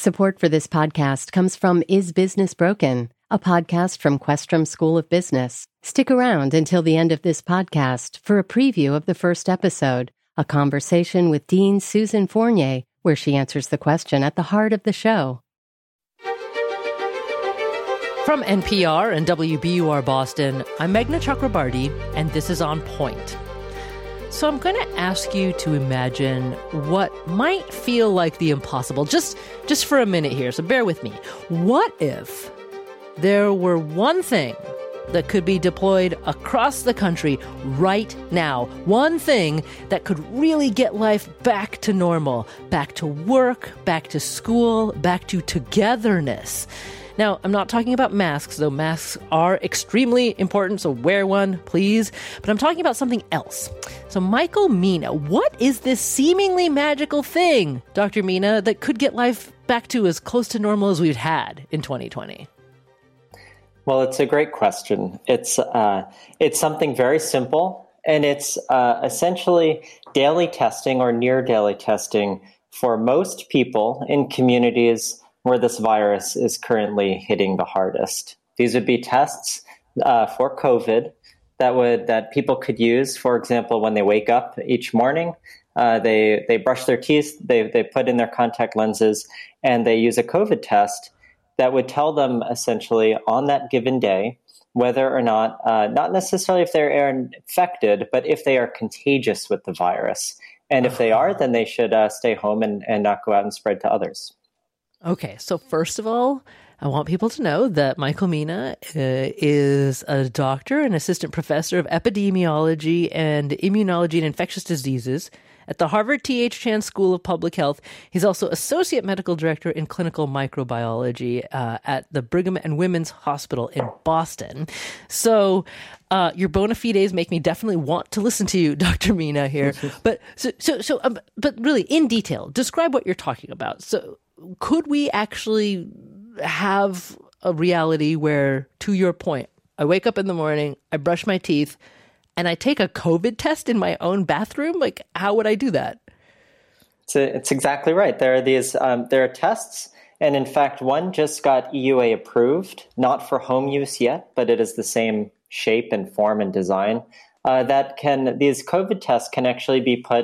Support for this podcast comes from Is Business Broken, a podcast from Questrom School of Business. Stick around until the end of this podcast for a preview of the first episode, a conversation with Dean Susan Fournier, where she answers the question at the heart of the show. From NPR and WBUR Boston, I'm Meghna Chakrabarty, and this is On Point. So I'm going to ask you to imagine what might feel like the impossible, just for a minute here, so bear with me. What if there were one thing that could be deployed across the country right now? One thing that could really get life back to normal, back to work, back to school, back to togetherness. Now, I'm not talking about masks, though masks are extremely important, so wear one, please. But I'm talking about something else. So, Michael Mina, what is this seemingly magical thing, Dr. Mina, that could get life back to as close to normal as we've had in 2020? Well, it's a great question. It's something very simple, and it's essentially daily testing or near daily testing for most people in communities where this virus is currently hitting the hardest. These would be tests for COVID that people could use, for example, when they wake up each morning. They brush their teeth, they put in their contact lenses, and they use a COVID test that would tell them essentially on that given day whether or not necessarily if they're infected, but if they are contagious with the virus. And if they are, then they should stay home and not go out and spread to others. Okay, so first of all, I want people to know that Michael Mina is a doctor and assistant professor of epidemiology and immunology and infectious diseases at the Harvard T.H. Chan School of Public Health. He's also associate medical director in clinical microbiology at the Brigham and Women's Hospital in Boston. So your bona fides make me definitely want to listen to you, Dr. Mina here. But but really, in detail, describe what you're talking about. So, could we actually have a reality where, to your point, I wake up in the morning, I brush my teeth, and I take a COVID test in my own bathroom? Like, how would I do that? It's exactly right. There are these there are tests, and in fact, one just got EUA approved, not for home use yet, but it is the same shape and form and design. These COVID tests can actually be put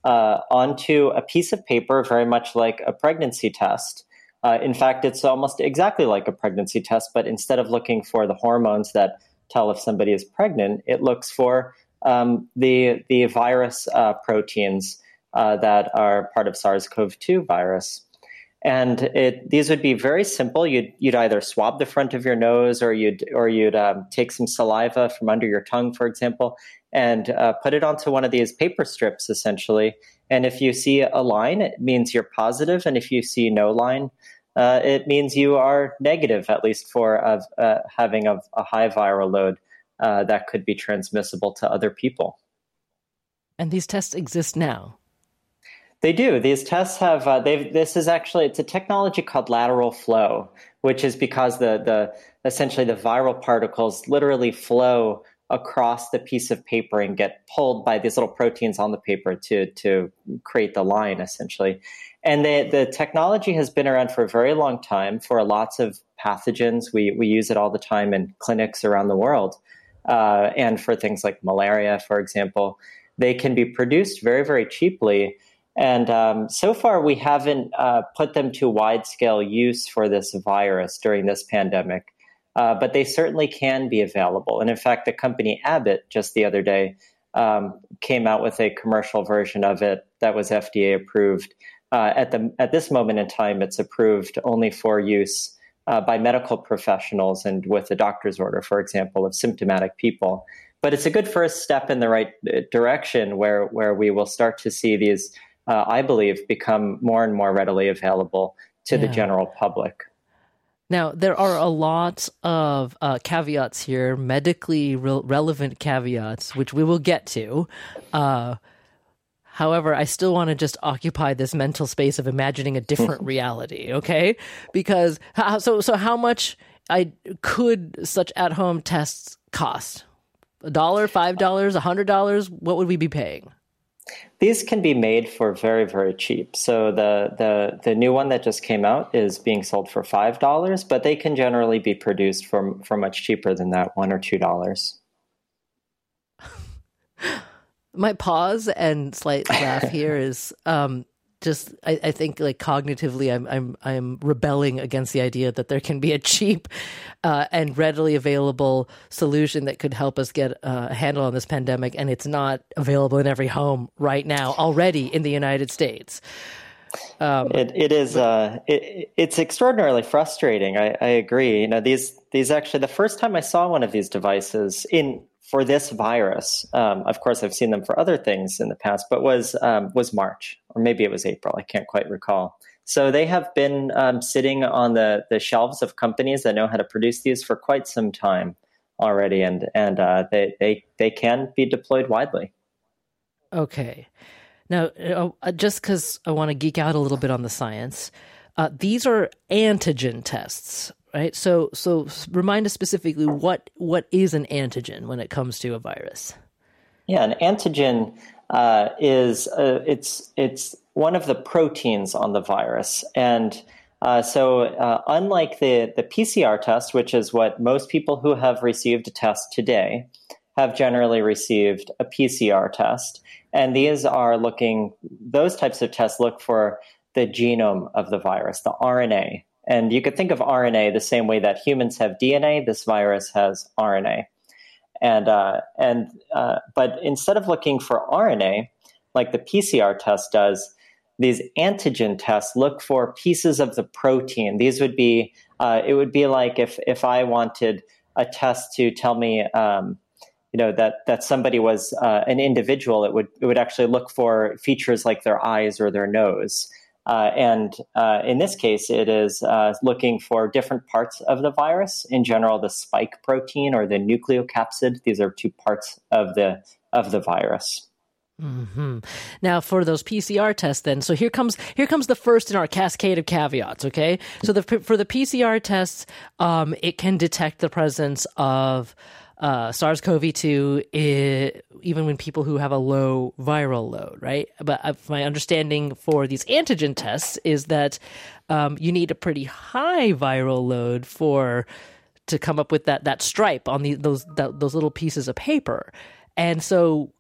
onto a piece of paper, very much like a pregnancy test. In fact, it's almost exactly like a pregnancy test, but instead of looking for the hormones that tell if somebody is pregnant, it looks for the virus proteins that are part of SARS-CoV-2 virus. And these would be very simple. You'd either swab the front of your nose, or you'd take some saliva from under your tongue, for example, and put it onto one of these paper strips, essentially. And if you see a line, it means you're positive, and if you see no line, it means you are negative, at least for having a high viral load that could be transmissible to other people. And these tests exist now? They do. These tests have. It's a technology called lateral flow, which is because essentially the viral particles literally flow across the piece of paper and get pulled by these little proteins on the paper to create the line, essentially. And the technology has been around for a very long time for lots of pathogens. We use it all the time in clinics around the world, and for things like malaria, for example. They can be produced very, very cheaply. And so far, we haven't put them to wide-scale use for this virus during this pandemic. But they certainly can be available. And in fact, the company Abbott just the other day came out with a commercial version of it that was FDA approved. At this moment in time, it's approved only for use by medical professionals and with a doctor's order, for example, of symptomatic people. But it's a good first step in the right direction where we will start to see these, I believe, become more and more readily available to the general public. Now, there are a lot of caveats here, medically relevant caveats, which we will get to. However, I still want to just occupy this mental space of imagining a different reality, okay? Because so how much could such at-home tests cost? $1, $5, $100? What would we be paying? These can be made for very, very cheap. So the new one that just came out is being sold for $5, but they can generally be produced for much cheaper than that, $1 or $2. My pause and slight laugh here is just I think like cognitively I'm rebelling against the idea that there can be a cheap and readily available solution that could help us get a handle on this pandemic, and it's not available in every home right now already in the United States. It's extraordinarily frustrating. I agree. These actually, the first time I saw one of these devices for this virus, of course I've seen them for other things in the past, but was March, or maybe it was April. I can't quite recall. So they have been sitting on the shelves of companies that know how to produce these for quite some time already, and they can be deployed widely. Okay. Now, just because I want to geek out a little bit on the science, these are antigen tests, right? So remind us specifically what is an antigen when it comes to a virus? Yeah, an antigen is it's one of the proteins on the virus, and so unlike the PCR test, which is what most people who have received a test today have generally received a PCR test. And those types of tests look for the genome of the virus, the RNA. And you could think of RNA the same way that humans have DNA, this virus has RNA. But instead of looking for RNA, like the PCR test does, these antigen tests look for pieces of the protein. These would be, it would be like if I wanted a test to tell me, that somebody was an individual, it would actually look for features like their eyes or their nose. And in this case, it is looking for different parts of the virus. In general, the spike protein or the nucleocapsid. These are two parts of the virus. Mm-hmm. Now, for those PCR tests, then, so here comes the first in our cascade of caveats. Okay, so for the PCR tests, it can detect the presence of SARS-CoV-2 even when people who have a low viral load, right? But my understanding for these antigen tests is that you need a pretty high viral load to come up with that stripe on those little pieces of paper, and so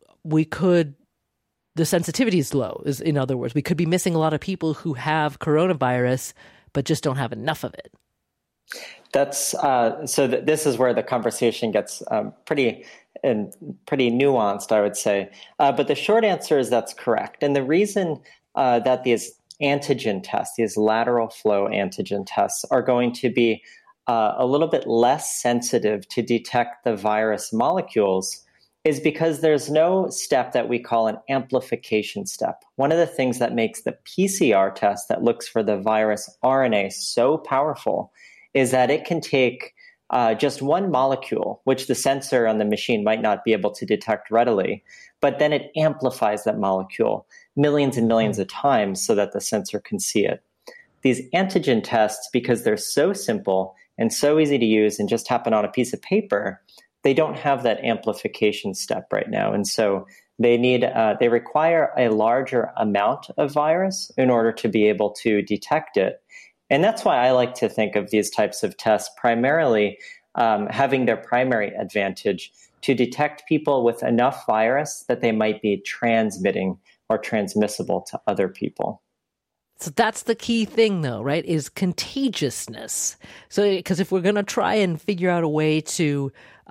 the sensitivity is low. In other words, we could be missing a lot of people who have coronavirus but just don't have enough of it. That's this is where the conversation gets pretty nuanced, I would say. But the short answer is that's correct. And the reason that these antigen tests, these lateral flow antigen tests, are going to be a little bit less sensitive to detect the virus molecules is because there's no step that we call an amplification step. One of the things that makes the PCR test that looks for the virus RNA so powerful is that it can take just one molecule, which the sensor on the machine might not be able to detect readily, but then it amplifies that molecule millions and millions of times so that the sensor can see it. These antigen tests, because they're so simple and so easy to use and just happen on a piece of paper, they don't have that amplification step right now. And so they require a larger amount of virus in order to be able to detect it. And that's why I like to think of these types of tests primarily having their primary advantage to detect people with enough virus that they might be transmitting or transmissible to other people. So that's the key thing, though, right, is contagiousness. So because if we're going to try and figure out a way to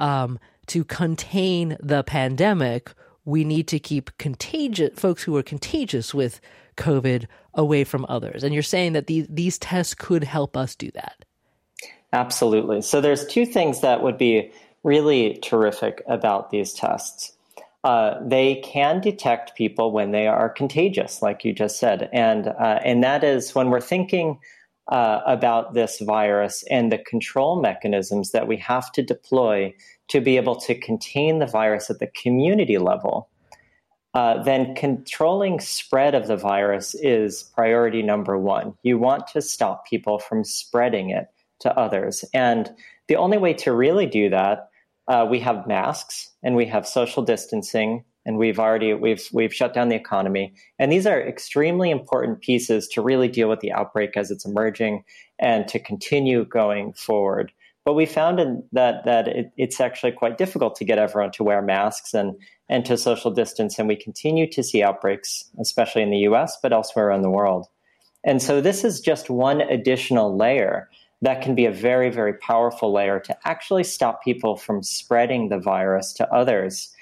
contain the pandemic, we need to keep folks who are contagious with COVID away from others. And you're saying that these tests could help us do that. Absolutely. So there's two things that would be really terrific about these tests. They can detect people when they are contagious, like you just said. And that is when we're thinking about this virus and the control mechanisms that we have to deploy to be able to contain the virus at the community level. Then controlling spread of the virus is priority number one. You want to stop people from spreading it to others. And the only way to really do that, we have masks and we have social distancing and we've shut down the economy. And these are extremely important pieces to really deal with the outbreak as it's emerging and to continue going forward. But we found that it's actually quite difficult to get everyone to wear masks and to social distance. And we continue to see outbreaks, especially in the US, but elsewhere around the world. And so this is just one additional layer that can be a very, very powerful layer to actually stop people from spreading the virus to others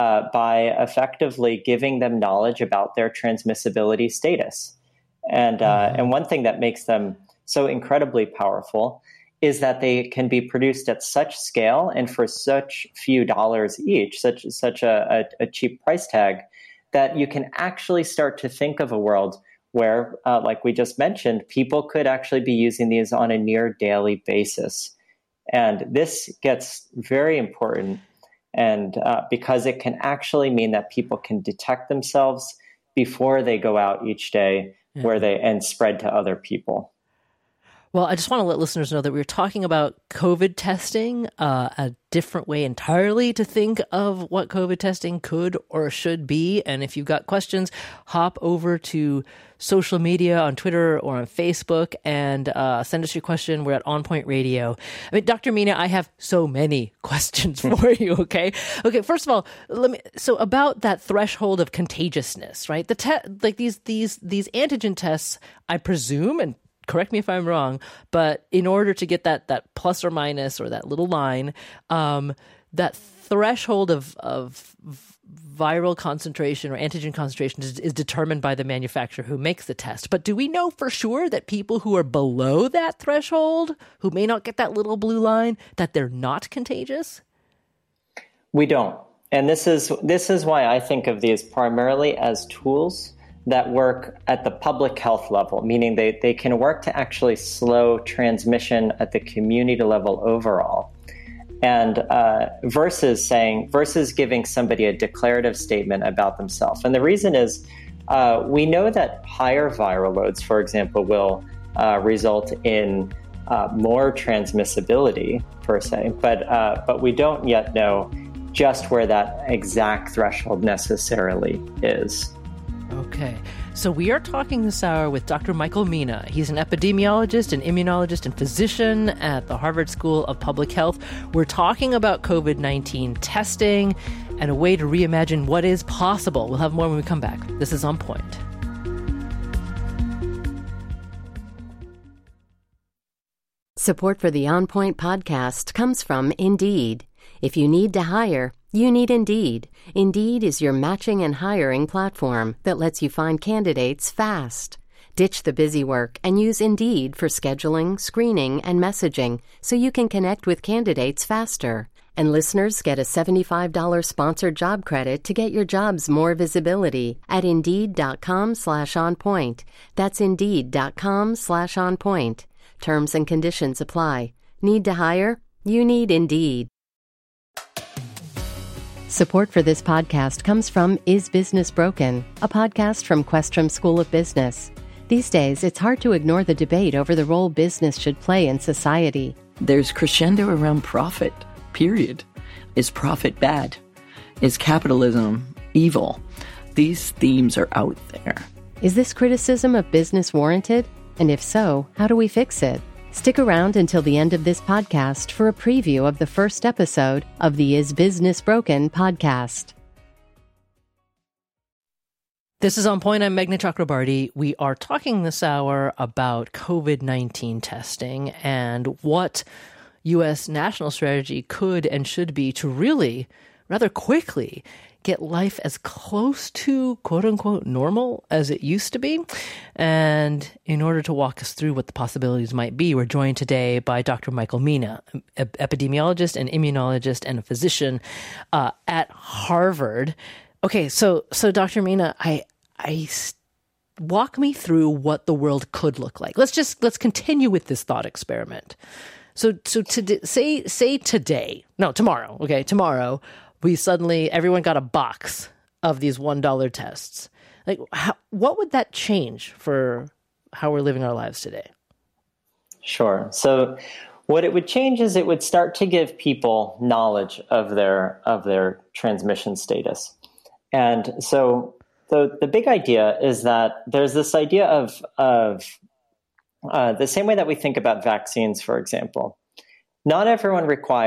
by effectively giving them knowledge about their transmissibility status. And one thing that makes them so incredibly powerful is that they can be produced at such scale and for such few dollars each, such a cheap price tag, that you can actually start to think of a world where, like we just mentioned, people could actually be using these on a near daily basis. And this gets very important, and because it can actually mean that people can detect themselves before they go out each day and spread to other people. Well, I just want to let listeners know that we were talking about COVID testing, a different way entirely to think of what COVID testing could or should be. And if you've got questions, hop over to social media on Twitter or on Facebook and send us your question. We're at On Point Radio. I mean, Dr. Mina, I have so many questions for you, okay? Okay, first of all, so about that threshold of contagiousness, right? These antigen tests, I presume, and correct me if I'm wrong, but in order to get that plus or minus or that little line, that threshold of viral concentration or antigen concentration is determined by the manufacturer who makes the test. But do we know for sure that people who are below that threshold, who may not get that little blue line, that they're not contagious? We don't. And this is why I think of these primarily as tools that work at the public health level, meaning they can work to actually slow transmission at the community level overall. And versus giving somebody a declarative statement about themselves. And the reason is we know that higher viral loads, for example, will result in more transmissibility per se, but we don't yet know just where that exact threshold necessarily is. Okay, so we are talking this hour with Dr. Michael Mina. He's an epidemiologist, an immunologist, and physician at the Harvard School of Public Health. We're talking about COVID-19 testing and a way to reimagine what is possible. We'll have more when we come back. This is On Point. Support for the On Point podcast comes from Indeed. If you need to hire, you need Indeed. Indeed is your matching and hiring platform that lets you find candidates fast. Ditch the busy work and use Indeed for scheduling, screening, and messaging so you can connect with candidates faster. And listeners get a $75 sponsored job credit to get your jobs more visibility at Indeed.com/onpoint. That's Indeed.com/onpoint. Terms and conditions apply. Need to hire? You need Indeed. Support for this podcast comes from Is Business Broken?, a podcast from Questrom School of Business. These days, it's hard to ignore the debate over the role business should play in society. There's crescendo around profit, period. Is profit bad? Is capitalism evil? These themes are out there. Is this criticism of business warranted? And if so, how do we fix it? Stick around until the end of this podcast for a preview of the first episode of the Is Business Broken? Podcast. This is On Point. I'm Meghna Chakrabarty. We are talking this hour about COVID-19 testing and what U.S. national strategy could and should be to really, rather quickly, get life as close to quote-unquote normal as it used to be. And in order to walk us through what the possibilities might be, we're joined today by Dr. Michael Mina, epidemiologist and immunologist and a physician at Harvard. Okay, so Dr. Mina, I walk me through what the world could look like. Let's continue with this thought experiment. So say today, no, tomorrow, okay, tomorrow, everyone got a box of these $1 tests. Like, what would that change for how we're living our lives today? Sure. So what it would change is it would start to give people knowledge of their transmission status. And so the big idea is that there's this idea of the same way that we think about vaccines, for example. Not everyone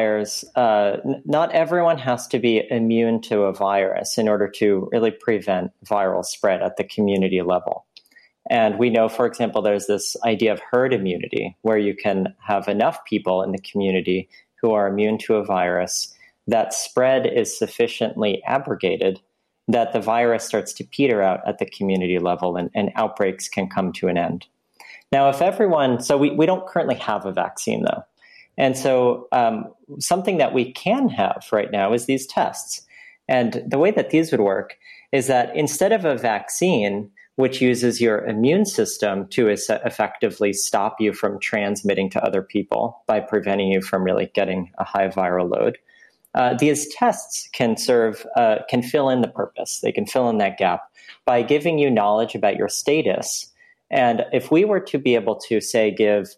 has to be immune to a virus in order to really prevent viral spread at the community level. And we know, for example, there's this idea of herd immunity, where you can have enough people in the community who are immune to a virus that spread is sufficiently abrogated that the virus starts to peter out at the community level and outbreaks can come to an end. Now, so we don't currently have a vaccine, though. And so something that we can have right now is these tests. And the way that these would work is that instead of a vaccine, which uses your immune system to effectively stop you from transmitting to other people by preventing you from really getting a high viral load, these tests can fill in the purpose. They can fill in that gap by giving you knowledge about your status. And if we were to be able to, say, give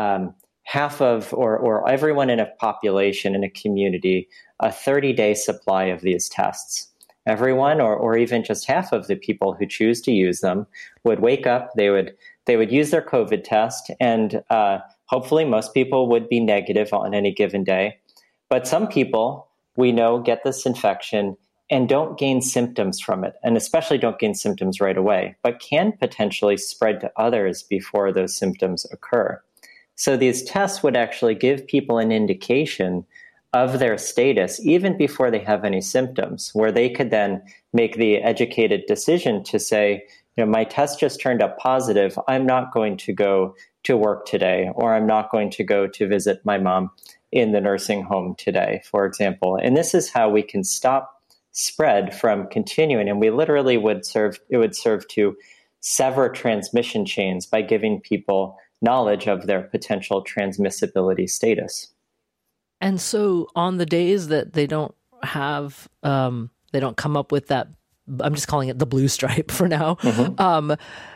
half of or everyone in a population, in a community, a 30-day supply of these tests, everyone or even just half of the people who choose to use them would wake up, they would use their COVID test, and hopefully most people would be negative on any given day. But some people, we know, get this infection and don't gain symptoms from it, and especially don't gain symptoms right away, but can potentially spread to others before those symptoms occur. So these tests would actually give people an indication of their status even before they have any symptoms, where they could then make the educated decision to say, my test just turned up positive. I'm not going to go to work today, or I'm not going to go to visit my mom in the nursing home today, for example. And this is how we can stop spread from continuing. And we literally would serve to sever transmission chains by giving people knowledge of their potential transmissibility status. And so on the days that they don't have, they don't come up with that, I'm just calling it the blue stripe for now. Mm-hmm.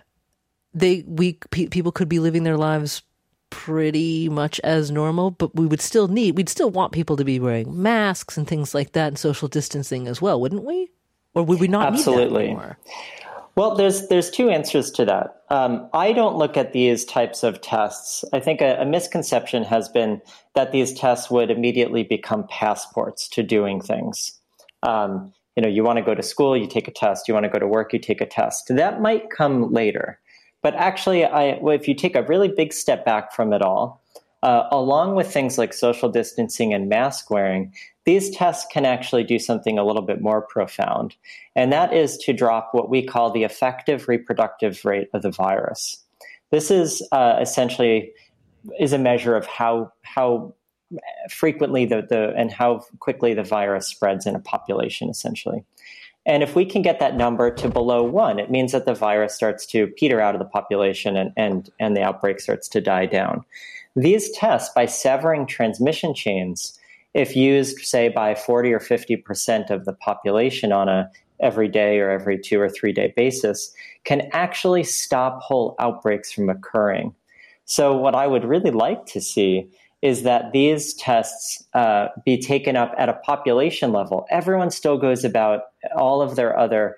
People could be living their lives pretty much as normal, but we'd still want people to be wearing masks and things like that and social distancing as well, wouldn't we? Or would we not need that anymore? Well, there's two answers to that. I don't look at these types of tests. I think a misconception has been that these tests would immediately become passports to doing things. You want to go to school, you take a test. You want to go to work, you take a test. That might come later. But actually, if you take a really big step back from it all, along with things like social distancing and mask wearing, these tests can actually do something a little bit more profound. And that is to drop what we call the effective reproductive rate of the virus. This is essentially a measure of how frequently and how quickly the virus spreads in a population, essentially. And if we can get that number to below 1, it means that the virus starts to peter out of the population and the outbreak starts to die down. These tests, by severing transmission chains, if used, say, by 40 or 50% of the population on a every day or every 2 or 3 day basis, can actually stop whole outbreaks from occurring. So what I would really like to see is that these tests be taken up at a population level. Everyone still goes about all of their other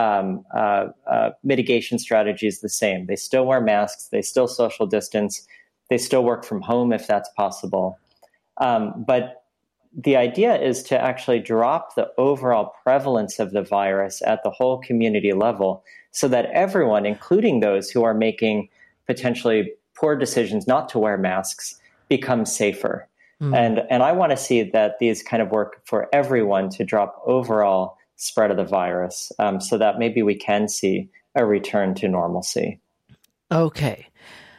mitigation strategies the same. They still wear masks. They still social distance. They still work from home if that's possible. But the idea is to actually drop the overall prevalence of the virus at the whole community level so that everyone, including those who are making potentially poor decisions not to wear masks, become safer. And I want to see that these kind of work for everyone to drop overall spread of the virus so that maybe we can see a return to normalcy. Okay.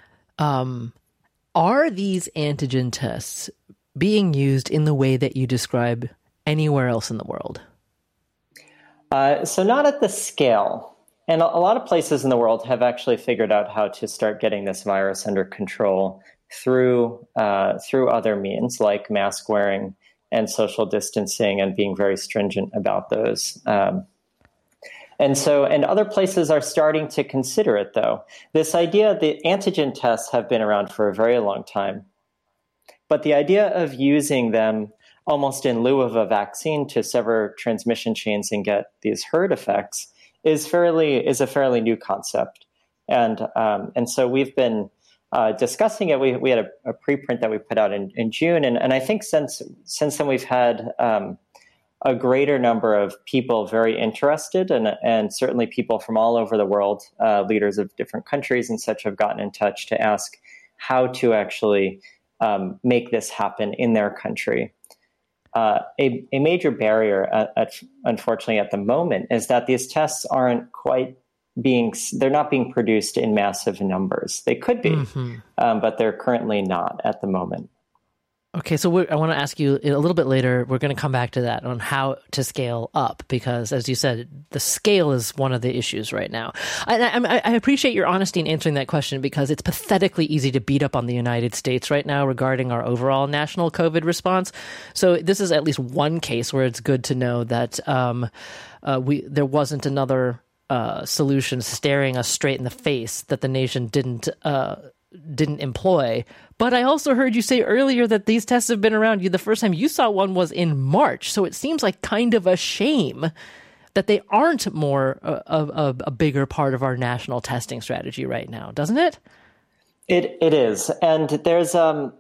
Are these antigen tests being used in the way that you describe anywhere else in the world? So not at the scale. And a lot of places in the world have actually figured out how to start getting this virus under control through other means like mask wearing and social distancing and being very stringent about those. And other places are starting to consider it, though. This idea, the antigen tests have been around for a very long time. But the idea of using them almost in lieu of a vaccine to sever transmission chains and get these herd effects is a fairly new concept. And so we've been discussing it. We had a preprint that we put out in June. And I think since then we've had a greater number of people very interested, and certainly people from all over the world, leaders of different countries and such, have gotten in touch to ask how to actually make this happen in their country. A major barrier, unfortunately, at the moment is that these tests aren't quite they're not being produced in massive numbers. They could be, but they're currently not at the moment. Okay, so I want to ask you a little bit later, we're going to come back to that on how to scale up, because as you said, the scale is one of the issues right now. I appreciate your honesty in answering that question, because it's pathetically easy to beat up on the United States right now regarding our overall national COVID response. So this is at least one case where it's good to know that there wasn't another solution staring us straight in the face that the nation didn't employ. But I also heard you say earlier that these tests have been around. The first time you saw one was in March. So it seems like kind of a shame that they aren't more of a bigger part of our national testing strategy right now, doesn't it? It is. And there's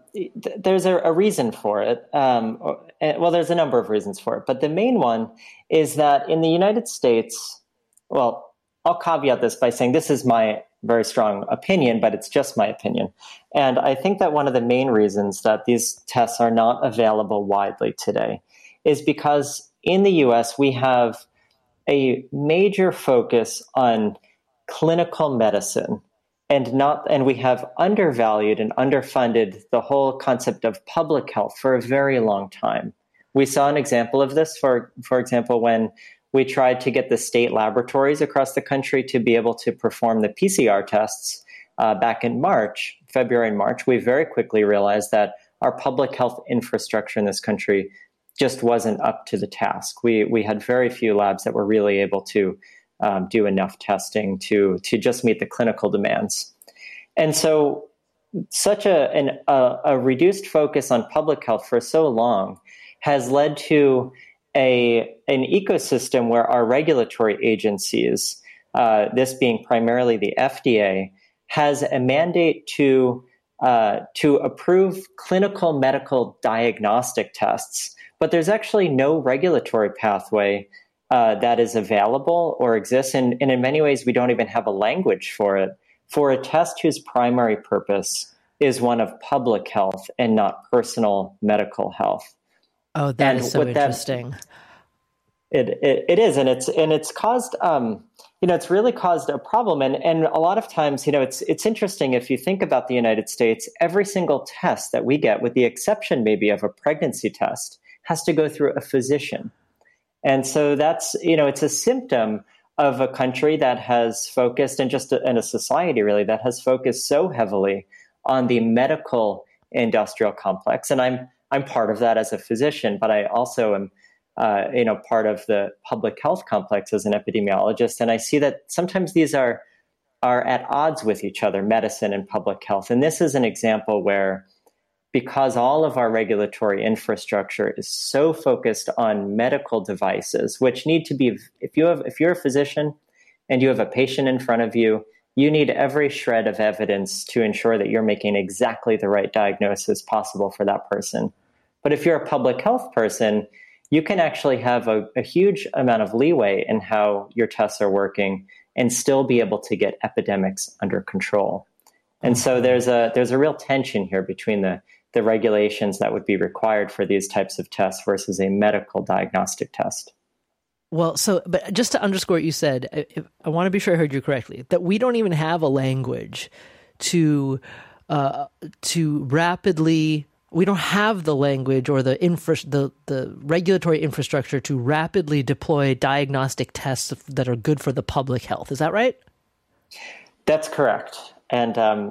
a reason for it. Well, there's a number of reasons for it. But the main one is that in the United States, well, I'll caveat this by saying this is my very strong opinion, but it's just my opinion. And I think that one of the main reasons that these tests are not available widely today is because in the US, we have a major focus on clinical medicine and we have undervalued and underfunded the whole concept of public health for a very long time. We saw an example of this, for example, when we tried to get the state laboratories across the country to be able to perform the PCR tests back in February and March. We very quickly realized that our public health infrastructure in this country just wasn't up to the task. We had very few labs that were really able to do enough testing to just meet the clinical demands. And so such a reduced focus on public health for so long has led to an ecosystem where our regulatory agencies, this being primarily the FDA, has a mandate to approve clinical medical diagnostic tests, but there's actually no regulatory pathway that is available or exists, and in many ways we don't even have a language for it, for a test whose primary purpose is one of public health and not personal medical health. Oh, that is so interesting. It is, and it's caused it's really caused a problem, and a lot of times it's interesting if you think about the United States. Every single test that we get, with the exception maybe of a pregnancy test, has to go through a physician, and so that's it's a symptom of a country that has focused, and a society really that has focused so heavily on the medical industrial complex, and I'm part of that as a physician, but I also am, part of the public health complex as an epidemiologist. And I see that sometimes these are at odds with each other, medicine and public health. And this is an example where, because all of our regulatory infrastructure is so focused on medical devices, which need to be, if you're a physician and you have a patient in front of you, you need every shred of evidence to ensure that you're making exactly the right diagnosis possible for that person. But if you're a public health person, you can actually have a huge amount of leeway in how your tests are working and still be able to get epidemics under control. And so there's a real tension here between the regulations that would be required for these types of tests versus a medical diagnostic test. Well, but just to underscore what you said, I want to be sure I heard you correctly, that we don't even have a language to rapidly. We don't have the language or the regulatory infrastructure to rapidly deploy diagnostic tests that are good for the public health. Is that right? That's correct. And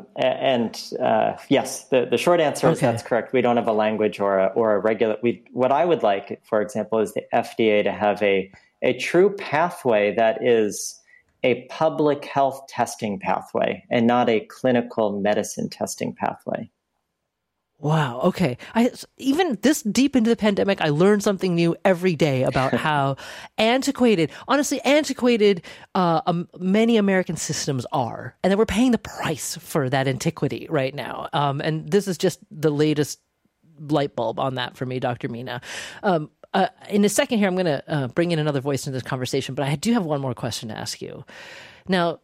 yes, the short answer is that's correct. We don't have a language or a regular. What I would like, for example, is the FDA to have a true pathway that is a public health testing pathway and not a clinical medicine testing pathway. Wow. Okay. Even this deep into the pandemic, I learned something new every day about how antiquated many American systems are, and that we're paying the price for that antiquity right now. And this is just the latest light bulb on that for me, Dr. Mina. In a second here, I'm going to bring in another voice into this conversation, but I do have one more question to ask you. Now,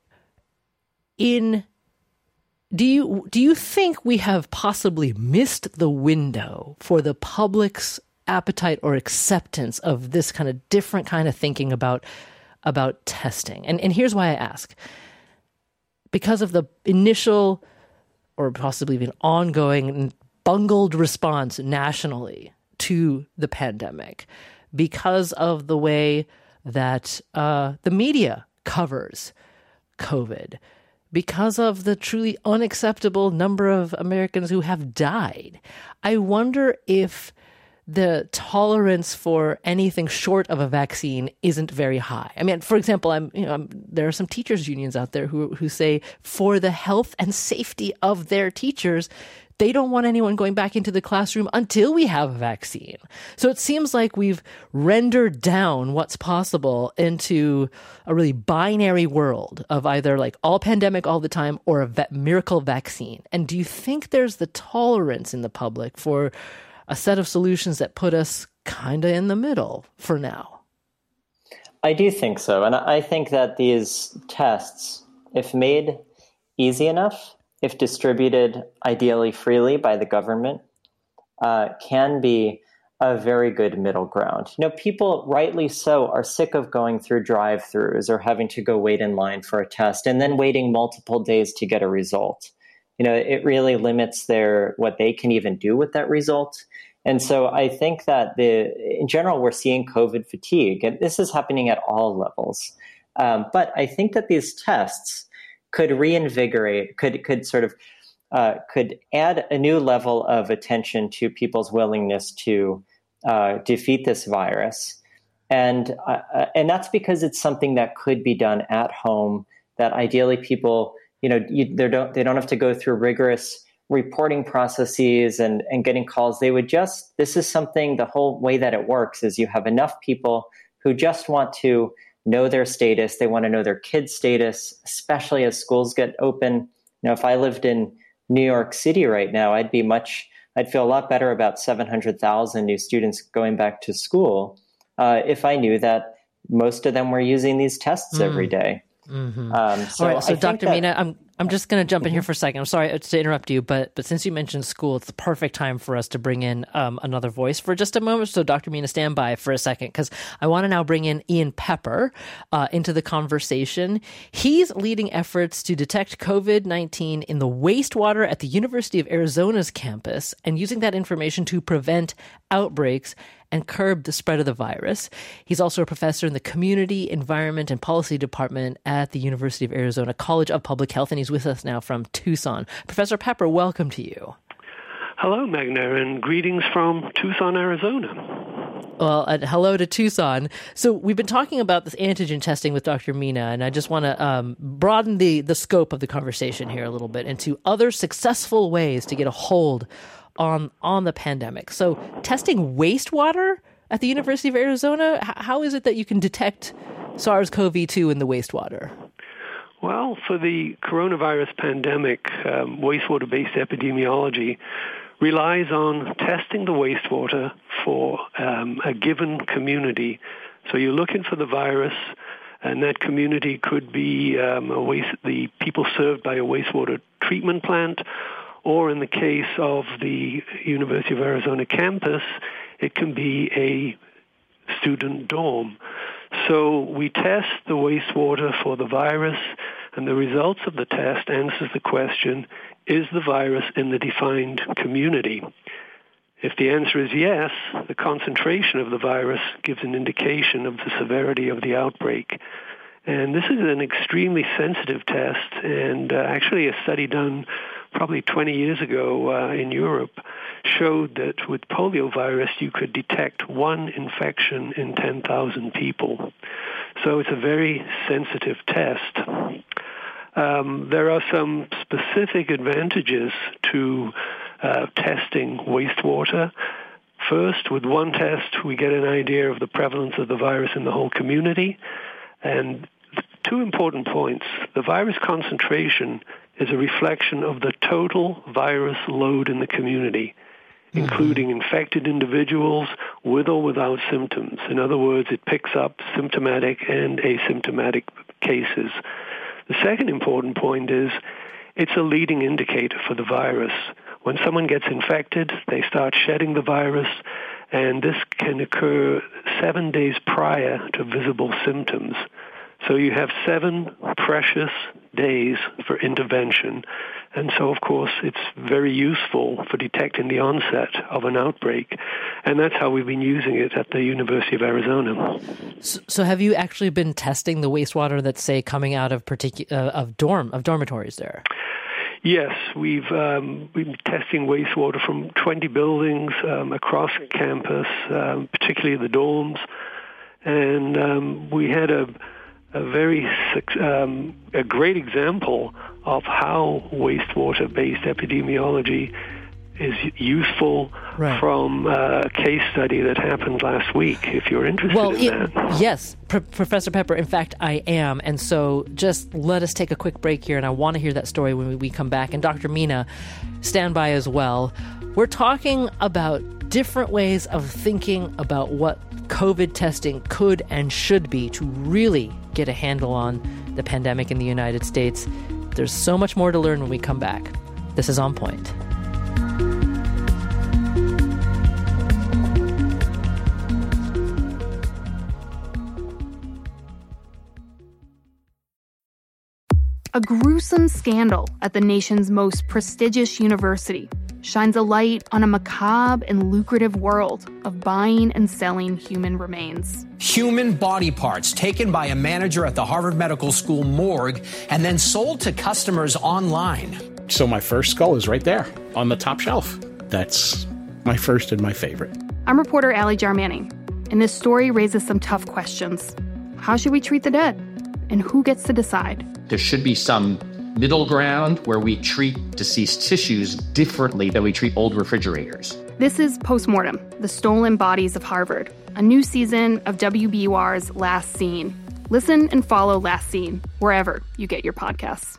Do you think we have possibly missed the window for the public's appetite or acceptance of this kind of different kind of thinking about testing? And here's why I ask. Because of the initial or possibly even ongoing bungled response nationally to the pandemic, because of the way that the media covers COVID, because of the truly unacceptable number of Americans who have died. I wonder if the tolerance for anything short of a vaccine isn't very high. I mean, for example, there are some teachers' unions out there who say for the health and safety of their teachers, they don't want anyone going back into the classroom until we have a vaccine. So it seems like we've rendered down what's possible into a really binary world of either like all pandemic all the time or a miracle vaccine. And do you think there's the tolerance in the public for a set of solutions that put us kind of in the middle for now? I do think so. And I think that these tests, if made easy enough, if distributed ideally freely by the government, can be a very good middle ground. People, rightly so, are sick of going through drive-thrus or having to go wait in line for a test and then waiting multiple days to get a result. It really limits what they can even do with that result. And so I think that in general, we're seeing COVID fatigue, and this is happening at all levels. But I think that these tests could reinvigorate, could add a new level of attention to people's willingness to defeat this virus, and that's because it's something that could be done at home. That ideally people, they don't have to go through rigorous reporting processes and getting calls. This is something. The whole way that it works is you have enough people who just want to know their status. They want to know their kids' status, especially as schools get open. If I lived in New York City right now, I'd feel a lot better about 700,000 new students going back to school if I knew that most of them were using these tests every day. Mm-hmm. All right, so Dr. Mina, I'm just going to jump in here for a second. I'm sorry to interrupt you, but since you mentioned school, it's the perfect time for us to bring in another voice for just a moment. So Dr. Mina, stand by for a second, because I want to now bring in Ian Pepper into the conversation. He's leading efforts to detect COVID-19 in the wastewater at the University of Arizona's campus and using that information to prevent outbreaks and curb the spread of the virus. He's also a professor in the Community, Environment, and Policy Department at the University of Arizona College of Public Health, and he's with us now from Tucson. Professor Pepper, welcome to you. Hello, Magna, and greetings from Tucson, Arizona. Well, hello to Tucson. So we've been talking about this antigen testing with Dr. Mina, and I just want to broaden the scope of the conversation here a little bit into other successful ways to get a hold on the pandemic. So testing wastewater at the University of Arizona, how is it that you can detect SARS-CoV-2 in the wastewater? Well, for the coronavirus pandemic, wastewater-based epidemiology relies on testing the wastewater for a given community. So you're looking for the virus, and that community could be the people served by a wastewater treatment plant, or in the case of the University of Arizona campus, it can be a student dorm. So we test the wastewater for the virus, and the results of the test answers the question, is the virus in the defined community? If the answer is yes, the concentration of the virus gives an indication of the severity of the outbreak. And this is an extremely sensitive test, and actually a study done probably 20 years ago in Europe showed that with poliovirus you could detect one infection in 10,000 people. So it's a very sensitive test. There are some specific advantages to testing wastewater. First, with one test, we get an idea of the prevalence of the virus in the whole community. And 2 important points. The virus concentration is a reflection of the total virus load in the community, including infected individuals with or without symptoms. In other words, it picks up symptomatic and asymptomatic cases. The second important point is it's a leading indicator for the virus. When someone gets infected, they start shedding the virus, and this can occur 7 days prior to visible symptoms. So you have 7 precious days for intervention. And so, of course, it's very useful for detecting the onset of an outbreak. And that's how we've been using it at the University of Arizona. So have you actually been testing the wastewater that's, say, coming out of dormitories there? Yes, we've been testing wastewater from 20 buildings across campus, particularly the dorms. And we had a great example of how wastewater-based epidemiology is useful from a case study that happened last week, if you're interested in that. Yes, Professor Pepper, in fact, I am. And so just let us take a quick break here, and I want to hear that story when we come back. And Dr. Mina, stand by as well. We're talking about different ways of thinking about what COVID testing could and should be to really get a handle on the pandemic in the United States. There's so much more to learn when we come back. This is On Point. A gruesome scandal at the nation's most prestigious university shines a light on a macabre and lucrative world of buying and selling human remains. Human body parts taken by a manager at the Harvard Medical School morgue and then sold to customers online. So my first skull is right there on the top shelf. That's my first and my favorite. I'm reporter Allie Jarmanning, and this story raises some tough questions. How should we treat the dead? And who gets to decide? There should be some middle ground where we treat deceased tissues differently than we treat old refrigerators. This is Postmortem, The Stolen Bodies of Harvard, a new season of WBUR's Last Scene. Listen and follow Last Scene wherever you get your podcasts.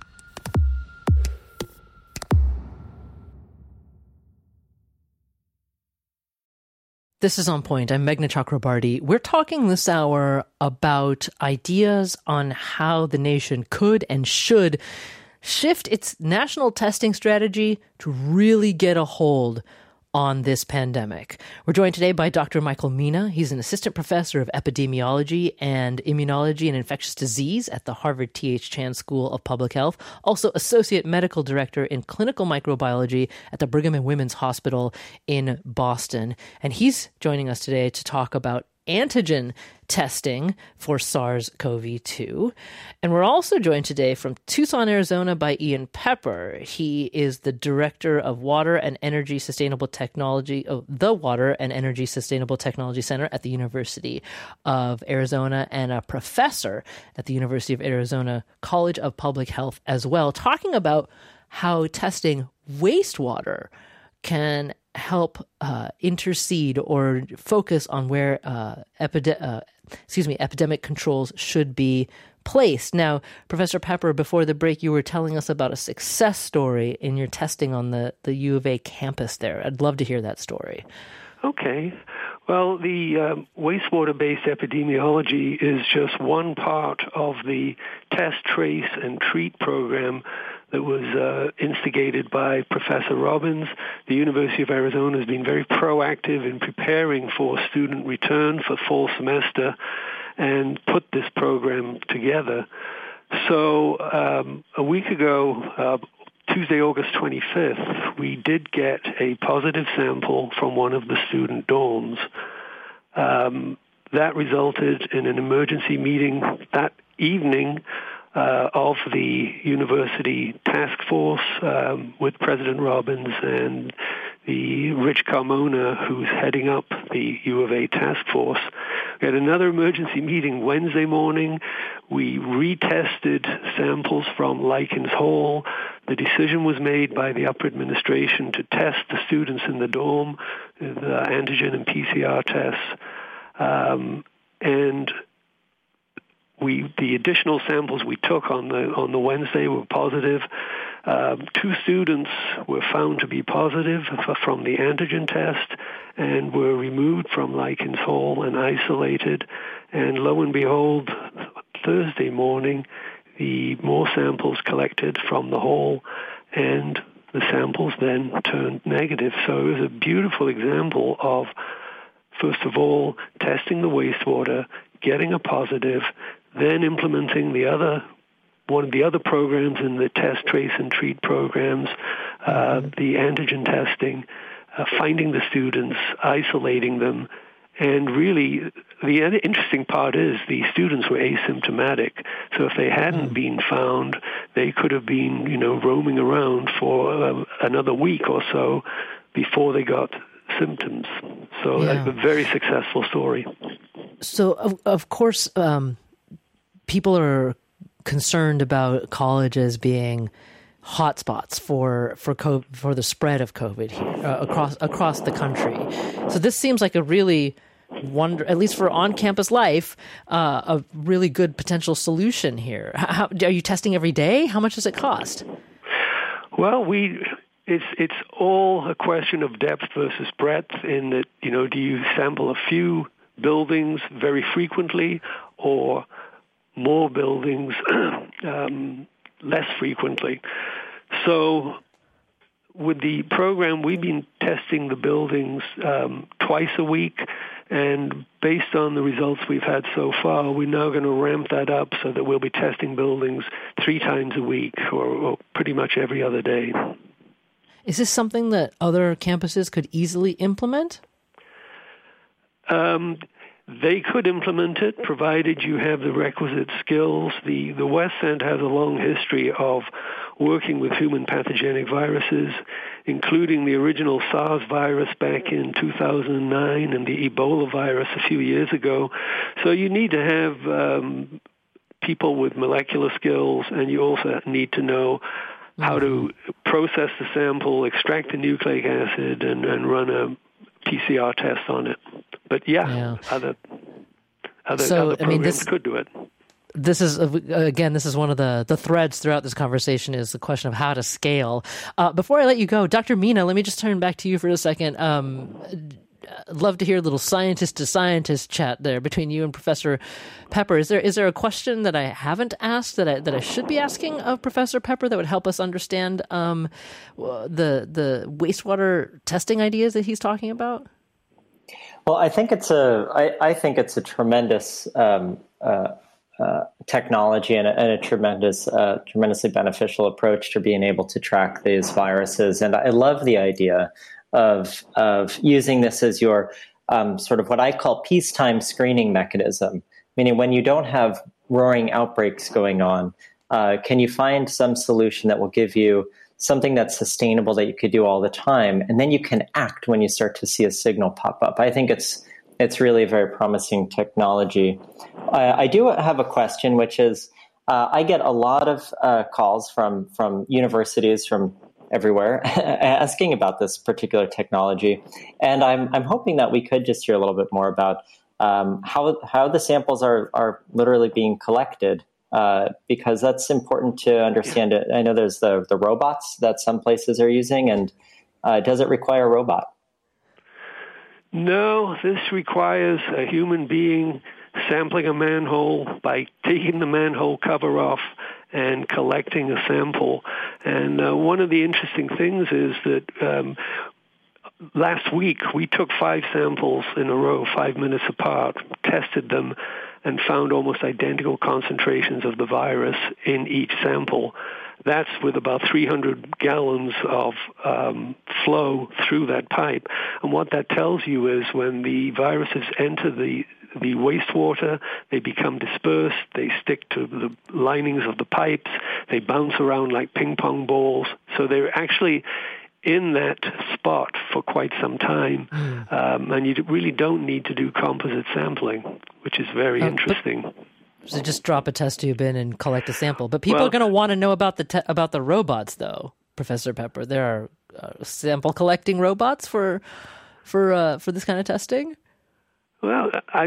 This is On Point. I'm Meghna Chakrabarty. We're talking this hour about ideas on how the nation could and should shift its national testing strategy to really get a hold on this pandemic. We're joined today by Dr. Michael Mina. He's an assistant professor of epidemiology and immunology and infectious disease at the Harvard T.H. Chan School of Public Health, also associate medical director in clinical microbiology at the Brigham and Women's Hospital in Boston. And he's joining us today to talk about antigen testing for SARS-CoV-2. And we're also joined today from Tucson, Arizona by Ian Pepper. He is the director of Water and Energy Sustainable Technology, the Water and Energy Sustainable Technology Center at the University of Arizona and a professor at the University of Arizona College of Public Health as well, talking about how testing wastewater can help intercede or focus on where epidemic controls should be placed. Now, Professor Pepper, before the break, you were telling us about a success story in your testing on the U of A campus there. I'd love to hear that story. Okay. Well, the wastewater-based epidemiology is just one part of the test, trace, and treat program that was instigated by Professor Robbins. The University of Arizona has been very proactive in preparing for student return for fall semester and put this program together. So a week ago, Tuesday, August 25th, we did get a positive sample from one of the student dorms. That resulted in an emergency meeting that evening of the university task force with President Robbins and the Rich Carmona, who's heading up the U of A task force. We had another emergency meeting Wednesday morning. We retested samples from Likens Hall. The decision was made by the upper administration to test the students in the dorm, the antigen and PCR tests. And the additional samples we took on the Wednesday were positive. 2 students were found to be positive from the antigen test and were removed from Likens Hall and isolated. And lo and behold, Thursday morning, more samples collected from the hall, and the samples then turned negative. So it was a beautiful example of, first of all, testing the wastewater, getting a positive, then implementing one of the other programs in the test, trace, and treat programs, the antigen testing, finding the students, isolating them. And really, the interesting part is the students were asymptomatic. So if they hadn't been found, they could have been, roaming around for another week or so before they got symptoms. So a very successful story. So, of course, people are concerned about colleges being hotspots for the spread of COVID here, across the country. So this seems like a really at least for on-campus life, a really good potential solution here. How, are you testing every day? How much does it cost? Well, it's all a question of depth versus breadth. In that, do you sample a few buildings very frequently, or more buildings less frequently? So with the program, we've been testing the buildings twice a week, and based on the results we've had so far, we're now going to ramp that up so that we'll be testing buildings 3 times a week, or pretty much every other day. Is this something that other campuses could easily implement? They could implement it, provided you have the requisite skills. The West End has a long history of working with human pathogenic viruses, including the original SARS virus back in 2009 and the Ebola virus a few years ago. So you need to have people with molecular skills, and you also need to know how to process the sample, extract the nucleic acid, and run a PCR test on it. But other programs could do it. This is one of the threads throughout this conversation is the question of how to scale. Before I let you go, Dr. Mina, let me just turn back to you for a second. I'd love to hear a little scientist to scientist chat there between you and Professor Pepper. Is there a question that I haven't asked that I should be asking of Professor Pepper that would help us understand the wastewater testing ideas that he's talking about? Well, I think it's a tremendous technology and a tremendously beneficial approach to being able to track these viruses. And I love the idea of using this as your sort of what I call peacetime screening mechanism, meaning when you don't have roaring outbreaks going on, can you find some solution that will give you something that's sustainable that you could do all the time, and then you can act when you start to see a signal pop up. I think it's really a very promising technology. I do have a question, which is I get a lot of calls from universities from everywhere asking about this particular technology, and I'm hoping that we could just hear a little bit more about how the samples are literally being collected. Because that's important to understand it. I know there's the robots that some places are using, and does it require a robot? No, this requires a human being sampling a manhole by taking the manhole cover off and collecting a sample. And one of the interesting things is that last week we took 5 samples in a row, 5 minutes apart, tested them, and found almost identical concentrations of the virus in each sample. That's with about 300 gallons of flow through that pipe. And what that tells you is when the viruses enter the wastewater, they become dispersed, they stick to the linings of the pipes, they bounce around like ping pong balls. So they're actually in that spot for quite some time, and you really don't need to do composite sampling, which is very interesting. So just drop a test tube in and collect a sample. But people are going to want to know about the robots, though, Professor Pepper. There are sample collecting robots for this kind of testing. Well,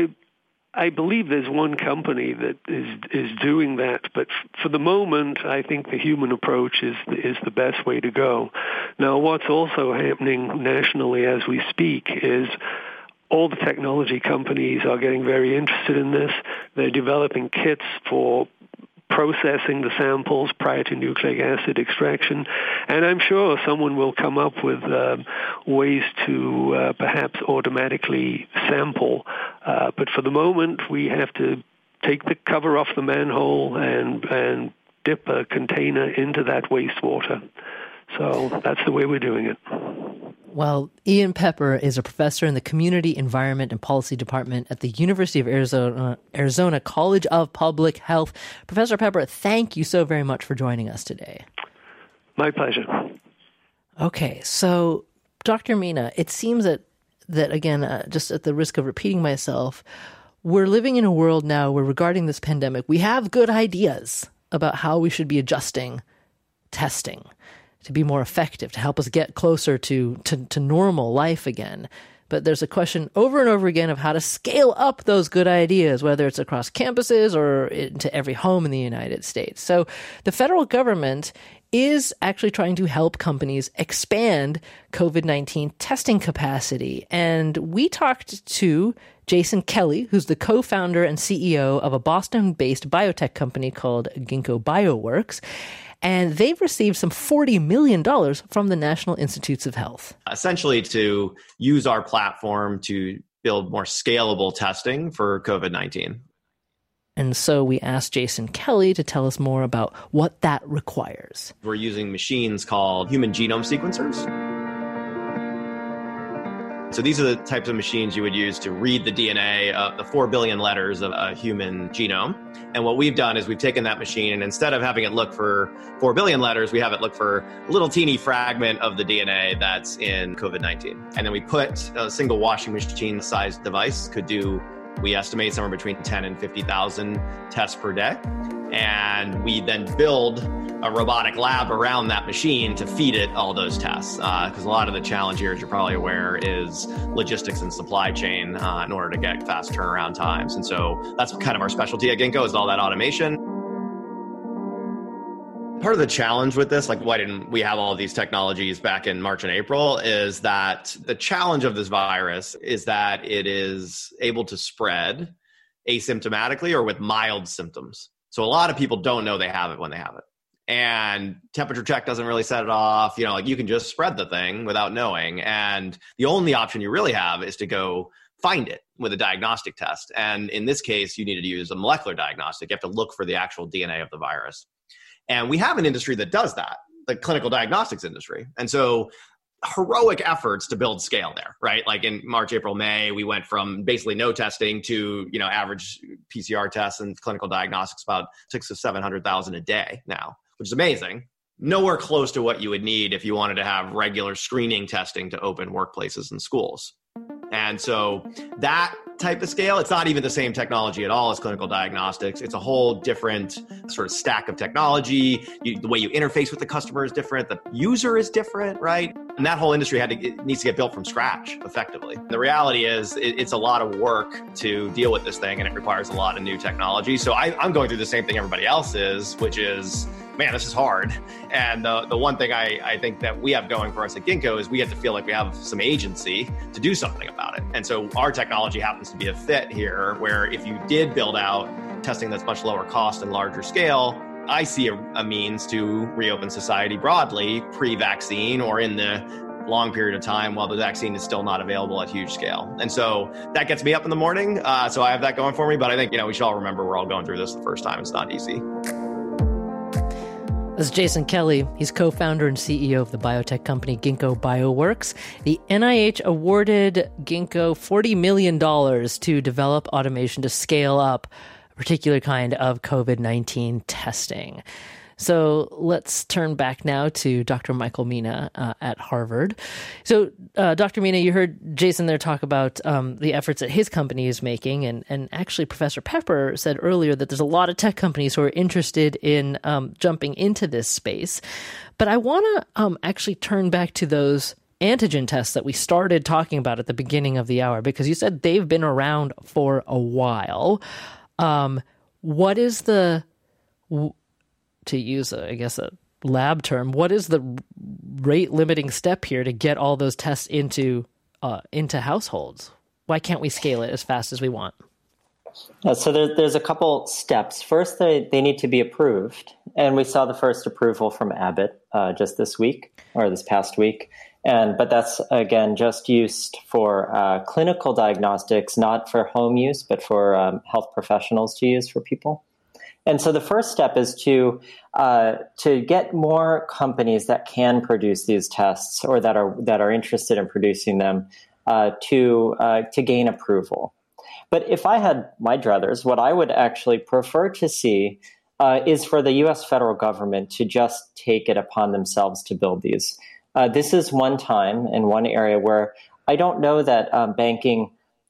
I believe there's one company that is doing that, but for the moment, I think the human approach is the best way to go. Now, what's also happening nationally as we speak is all the technology companies are getting very interested in this. They're developing kits for processing the samples prior to nucleic acid extraction. And I'm sure someone will come up with ways to perhaps automatically sample. But for the moment, we have to take the cover off the manhole and dip a container into that wastewater. So that's the way we're doing it. Well, Ian Pepper is a professor in the Community Environment and Policy Department at the University of Arizona College of Public Health. Professor Pepper, thank you so very much for joining us today. My pleasure. Okay, so Dr. Mina, it seems that again, just at the risk of repeating myself, we're living in a world now where regarding this pandemic, we have good ideas about how we should be adjusting testing to be more effective, to help us get closer to normal life again. But there's a question over and over again of how to scale up those good ideas, whether it's across campuses or into every home in the United States. So the federal government is actually trying to help companies expand COVID-19 testing capacity. And we talked to Jason Kelly, who's the co-founder and CEO of a Boston-based biotech company called Ginkgo Bioworks. And they've received some $40 million from the National Institutes of Health. Essentially to use our platform to build more scalable testing for COVID-19. And so we asked Jason Kelly to tell us more about what that requires. We're using machines called human genome sequencers. So these are the types of machines you would use to read the DNA of the 4 billion letters of a human genome. And what we've done is we've taken that machine, and instead of having it look for 4 billion letters, we have it look for a little teeny fragment of the DNA that's in COVID-19. And then we put a single washing machine-sized device, could do, we estimate, somewhere between 10 and 50,000 tests per day. And we then build a robotic lab around that machine to feed it all those tests. Because a lot of the challenge here, as you're probably aware, is logistics and supply chain in order to get fast turnaround times. And so that's kind of our specialty at Ginkgo, is all that automation. Part of the challenge with this, like why didn't we have all of these technologies back in March and April, is that the challenge of this virus is that it is able to spread asymptomatically or with mild symptoms. So a lot of people don't know they have it when they have it. And temperature check doesn't really set it off. Like you can just spread the thing without knowing. And the only option you really have is to go find it with a diagnostic test. And in this case, you needed to use a molecular diagnostic. You have to look for the actual DNA of the virus. And we have an industry that does that, the clinical diagnostics industry. And so heroic efforts to build scale there, right? Like in March, April, May, we went from basically no testing to, average PCR tests and clinical diagnostics about 600,000 to 700,000 a day now, which is amazing. Nowhere close to what you would need if you wanted to have regular screening testing to open workplaces and schools. And so that type of scale, it's not even the same technology at all as clinical diagnostics. It's a whole different sort of stack of technology. The way you interface with the customer is different. The user is different, right? And that whole industry needs to get built from scratch, effectively. The reality is it's a lot of work to deal with this thing, and it requires a lot of new technology. So I'm going through the same thing everybody else is, which is, man, this is hard. And the one thing I think that we have going for us at Ginkgo is we have to feel like we have some agency to do something about it. And so our technology happens to be a fit here, where if you did build out testing that's much lower cost and larger scale, I see a means to reopen society broadly pre-vaccine or in the long period of time while the vaccine is still not available at huge scale. And so that gets me up in the morning. So I have that going for me. But I think, we should all remember we're all going through this the first time. It's not easy. This is Jason Kelly. He's co-founder and CEO of the biotech company Ginkgo Bioworks. The NIH awarded Ginkgo $40 million to develop automation to scale up a particular kind of COVID-19 testing. So let's turn back now to Dr. Michael Mina at Harvard. So, Dr. Mina, you heard Jason there talk about the efforts that his company is making, and actually Professor Pepper said earlier that there's a lot of tech companies who are interested in jumping into this space. But I want to actually turn back to those antigen tests that we started talking about at the beginning of the hour, because you said they've been around for a while. What is the, to use, a lab term, what is the rate limiting step here to get all those tests into households? Why can't we scale it as fast as we want? So there's a couple steps. First, they need to be approved. And we saw the first approval from Abbott just this week, or this past week. But that's, again, just used for clinical diagnostics, not for home use, but for health professionals to use for people. And so the first step is to get more companies that can produce these tests, or that are interested in producing them, to gain approval. But if I had my druthers, what I would actually prefer to see is for the U.S. federal government to just take it upon themselves to build these. This is one time in one area where I don't know that banking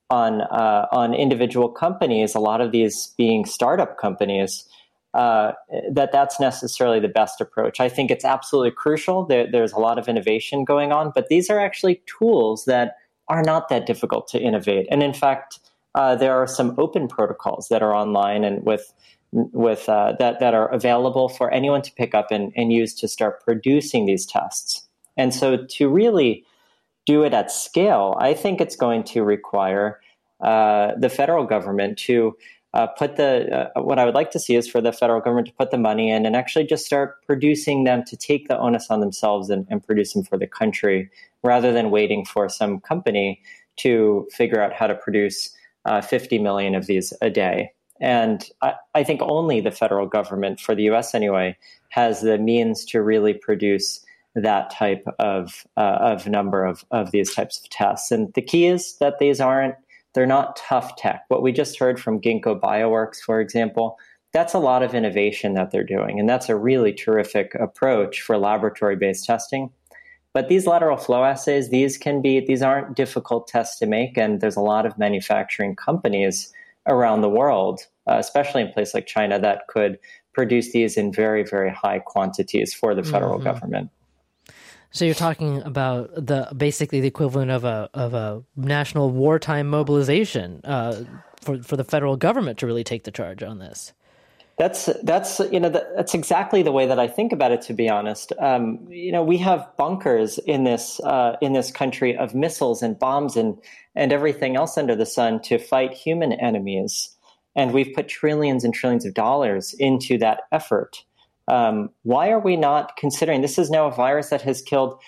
on individual companies, a lot of these being startup companies, that's necessarily the best approach. I think it's absolutely crucial. There's a lot of innovation going on, but these are actually tools that are not that difficult to innovate. And in fact, there are some open protocols that are online and with that are available for anyone to pick up and use to start producing these tests. And so to really do it at scale, I think it's going to require the federal government to put what I would like to see is for the federal government to put the money in and actually just start producing them, to take the onus on themselves and produce them for the country, rather than waiting for some company to figure out how to produce 50 million of these a day. And I think only the federal government, for the U.S. anyway, has the means to really produce that type of number of these types of tests. And the key is that they're not tough tech. What we just heard from Ginkgo Bioworks, for example, that's a lot of innovation that they're doing. And that's a really terrific approach for laboratory-based testing. But these lateral flow assays, these aren't difficult tests to make. And there's a lot of manufacturing companies around the world, especially in places like China, that could produce these in very, very high quantities for the federal government. So you're talking about basically the equivalent of a national wartime mobilization for the federal government to really take the charge on this. That's exactly the way that I think about it, to be honest. We have bunkers in this country of missiles and bombs and everything else under the sun to fight human enemies, and we've put trillions and trillions of dollars into that effort. Why are we not considering? This is now a virus that has killed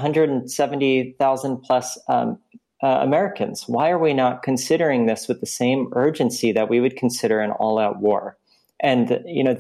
170,000 plus Americans. Why are we not considering this with the same urgency that we would consider an all-out war? And,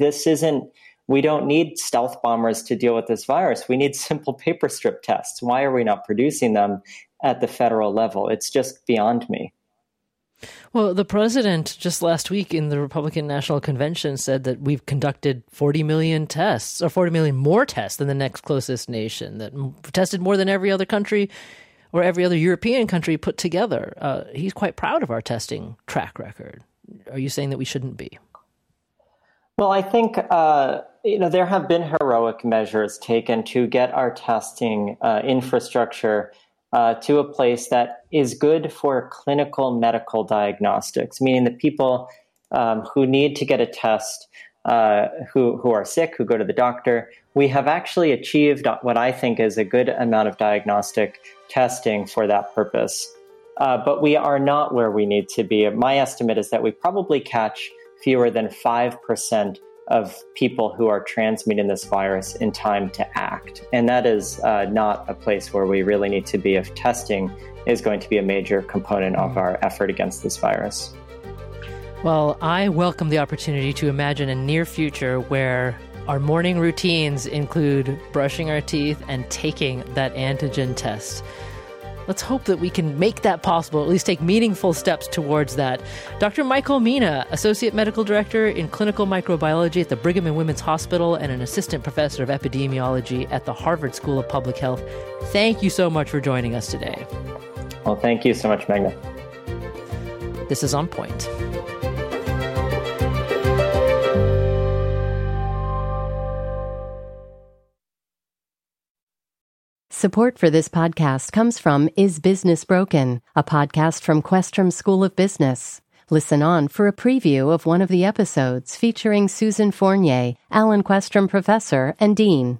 we don't need stealth bombers to deal with this virus. We need simple paper strip tests. Why are we not producing them at the federal level? It's just beyond me. Well, the president just last week in the Republican National Convention said that we've conducted 40 million tests, or 40 million more tests than the next closest nation, that tested more than every other country or every other European country put together. He's quite proud of our testing track record. Are you saying that we shouldn't be? Well, I think, there have been heroic measures taken to get our testing infrastructure to a place that is good for clinical medical diagnostics, meaning the people who need to get a test, who are sick, who go to the doctor. We have actually achieved what I think is a good amount of diagnostic testing for that purpose. But we are not where we need to be. My estimate is that we probably catch fewer than 5% of people who are transmitting this virus in time to act. And that is not a place where we really need to be if testing is going to be a major component of our effort against this virus. Well, I welcome the opportunity to imagine a near future where our morning routines include brushing our teeth and taking that antigen test. let's hope that we can make that possible, at least take meaningful steps towards that. Dr. Michael Mina, Associate Medical Director in Clinical Microbiology at the Brigham and Women's Hospital and an Assistant Professor of Epidemiology at the Harvard School of Public Health, thank you so much for joining us today. Well, thank you so much, Magna. This is On Point. Support for this podcast comes from Is Business Broken, a podcast from Questrom School of Business. Listen on for a preview of one of the episodes featuring Susan Fournier, Alan Questrom Professor and Dean.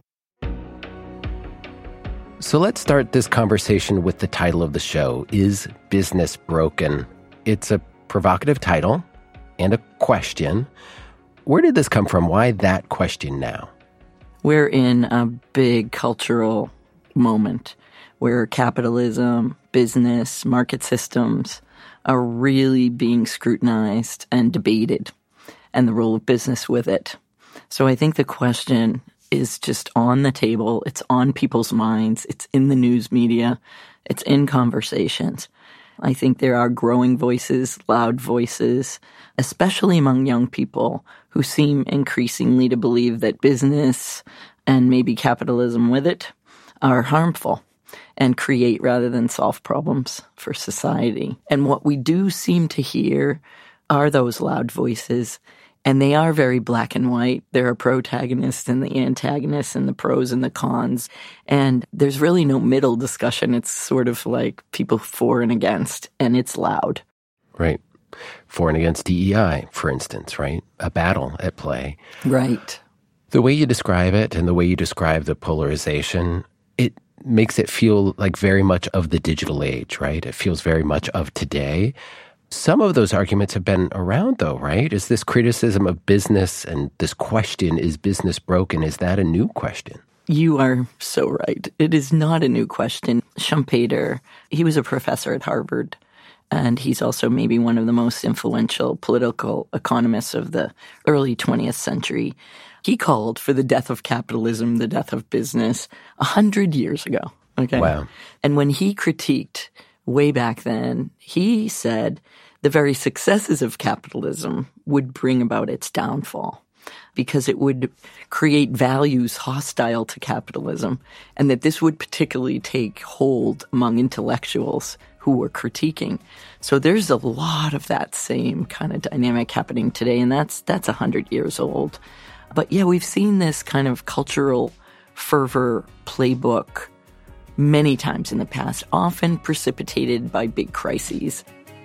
So let's start this conversation with the title of the show, Is Business Broken? It's a provocative title and a question. Where did this come from? Why that question now? We're in a big cultural moment where capitalism, business, market systems are really being scrutinized and debated, and the role of business with it. So I think the question is just on the table. It's on people's minds. It's in the news media. It's in conversations. I think there are growing voices, loud voices, especially among young people who seem increasingly to believe that business and maybe capitalism with it are harmful and create rather than solve problems for society. And what we do seem to hear are those loud voices, and they are very black and white. There are protagonists and the antagonists and the pros and the cons, and there's really no middle discussion. It's sort of like people for and against, and it's loud. Right. For and against DEI, for instance, right? A battle at play. Right. The way you describe it and the way you describe the polarization, it makes it feel like very much of the digital age, right? It feels very much of today. Some of those arguments have been around, though, right? Is this criticism of business and this question, is business broken, is that a new question? You are so right. It is not a new question. Schumpeter, he was a professor at Harvard, and he's also maybe one of the most influential political economists of the early 20th century. He called for the death of capitalism, the death of business, 100 years ago. Okay. Wow. And when he critiqued way back then, he said the very successes of capitalism would bring about its downfall because it would create values hostile to capitalism, and that this would particularly take hold among intellectuals who were critiquing. So there's a lot of that same kind of dynamic happening today, and that's 100 years old. But yeah, we've seen this kind of cultural fervor playbook many times in the past, often precipitated by big crises.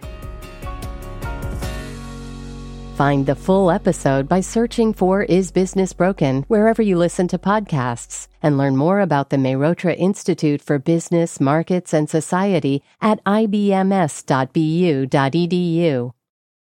Find the full episode by searching for Is Business Broken wherever you listen to podcasts, and learn more about the Mehrotra Institute for Business, Markets, and Society at ibms.bu.edu.